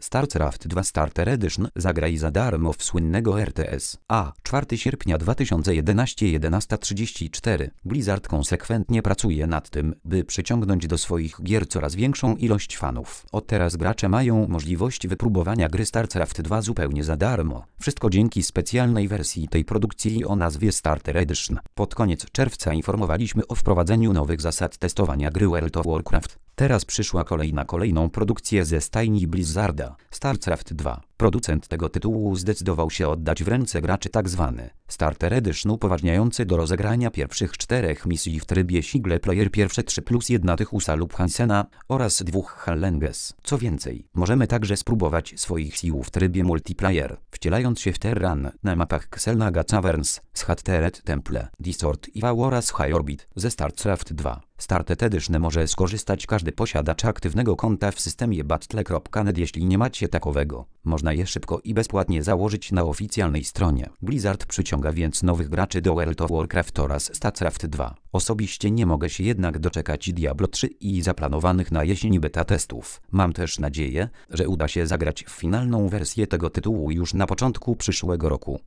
StarCraft 2 Starter Edition zagraj za darmo w słynnego RTS. A 4 sierpnia 2011 11:34 Blizzard konsekwentnie pracuje nad tym, by przyciągnąć do swoich gier coraz większą ilość fanów. Od teraz gracze mają możliwość wypróbowania gry StarCraft 2 zupełnie za darmo. Wszystko dzięki specjalnej wersji tej produkcji o nazwie Starter Edition. Pod koniec czerwca informowaliśmy o wprowadzeniu nowych zasad testowania gry World of Warcraft. Teraz przyszła kolej na kolejną produkcję ze stajni Blizzarda, StarCraft 2. Producent tego tytułu zdecydował się oddać w ręce graczy tzw. Starter Edition upoważniający do rozegrania pierwszych 4 misji w trybie single player, pierwsze 3+1 Tychusa lub Hansena oraz 2 Hallenges. Co więcej, możemy także spróbować swoich sił w trybie multiplayer, wcielając się w Terran na mapach Xel'Naga Caverns, Shattered Temple, Discord i Val oraz High Orbit ze StarCraft 2. Starter Edition może skorzystać każdy posiadacz aktywnego konta w systemie Battle.net. Jeśli nie macie takowego, można je szybko i bezpłatnie założyć na oficjalnej stronie. Blizzard przyciąga więc nowych graczy do World of Warcraft oraz StarCraft 2. Osobiście nie mogę się jednak doczekać Diablo 3 i zaplanowanych na jesień beta testów. Mam też nadzieję, że uda się zagrać w finalną wersję tego tytułu już na początku przyszłego roku.